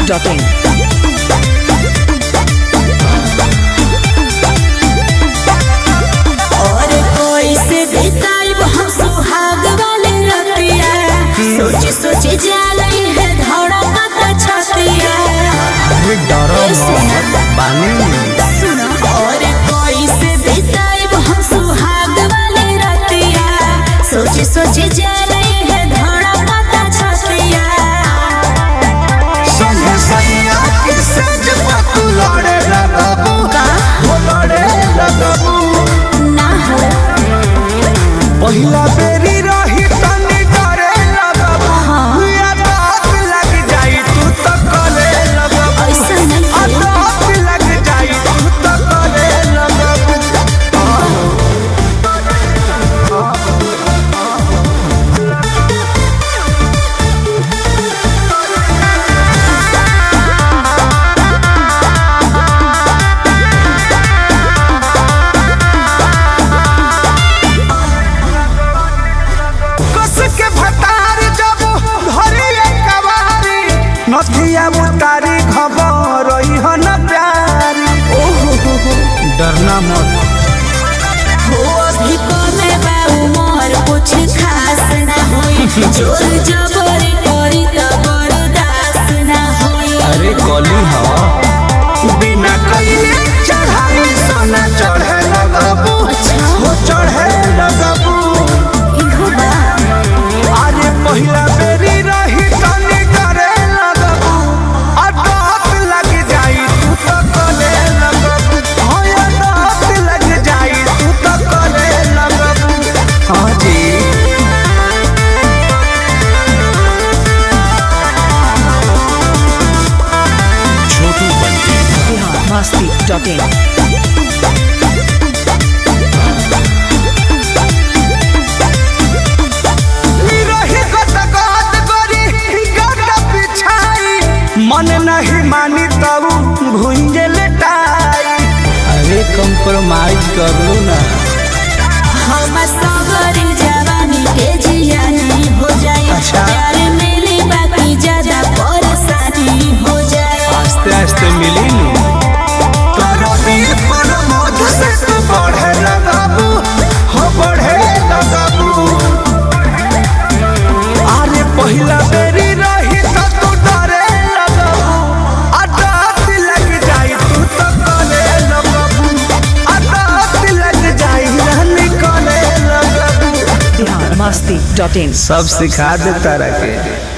masti.in. और कोई से बिताइब हम सुहाग वाले रतिया, सोच सोच जालई है धड़कत छतिया। अरे डरो मत बानी सुनो और कोई से बिताइब हम सुहाग वाले रतिया, सोच सोच जालई है धड़कत छतिया। संगे सैया के सज पतु लड़े लगबू हो लड़े लगबू ना हो पहिला बेरी रही तनी डरे लगबू या बात लग जाई तू तो करे लगबू ऐसा नहीं है। बात लग जाई तू तो करे लगबू कस के भतार जब धरी कवारी नथिया उतारी खबर हो न प्यारी डरना मत हो अभी कमे बा उमर कुछ खास ना होई, जोर जबर करी त बर्दाश्त ना होई। अरे कली हो बिना कइले चढ़ाई सोना चढ़े लगबू हो चढ़े लगबू इहो बा अरे पहिला बेरी रही तनी करे लगबू अदात लग जाई तू तो करे लगबू हाय अदात लग जाई तू तो करे लगबू हाँ जी छोटू बंटी masti.in. रही गत गत गोरी गत पिछाई मन नहीं मानी तब भुंजे लेटाई अरे कंप्रोमाइज कर लो ना हम सगरी जवानी के जियानी हो जाए। अच्छा। प्यार मिली बाकी ज्यादा परेशानी हो जाए। आस्ते आस्ते मिली नु तरबी पर मौत से तू बढ़े लगबू हो बढ़े लगबू अरे पहिला बेरी रही त तू डरे लगबू अदात लग जाई तू तो करे लगबू अदात लग जाई रहनी करे लगबू masti.in. सब सिखा दे तारा के